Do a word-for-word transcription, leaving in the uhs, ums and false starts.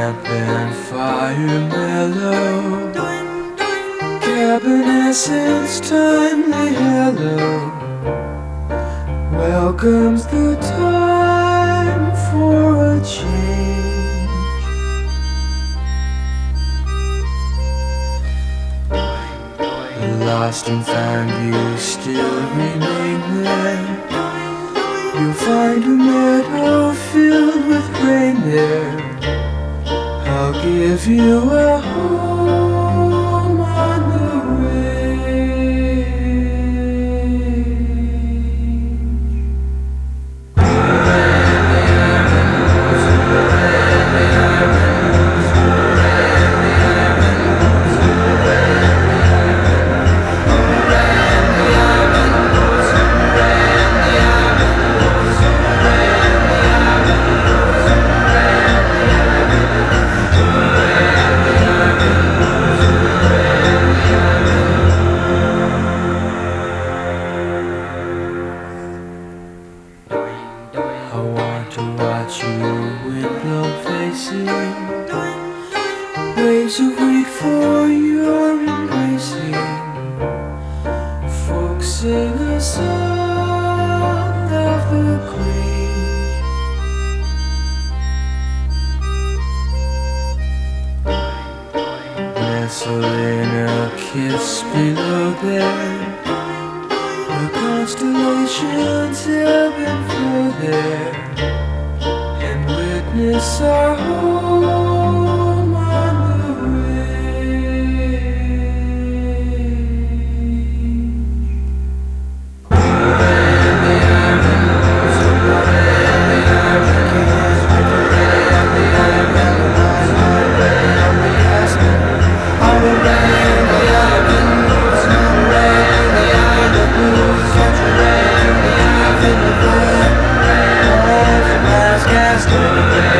lamp and fire mellow, cabin essence timely hello, welcomes the time for a change. Lost and found, you still remain there. You'll find a meadow filled with rain there. I'll give you a home on the range. I want to watch you window facing, waves of wait for your embracing. Folks sing a song of the queen. Nestle in a kiss below there, the constellations ebb and flow there, and witness our home on the range. Can't you rain the blues, can't you rain the blues, can't you rain the blues, can't you rain the blues, can't you rain the blues.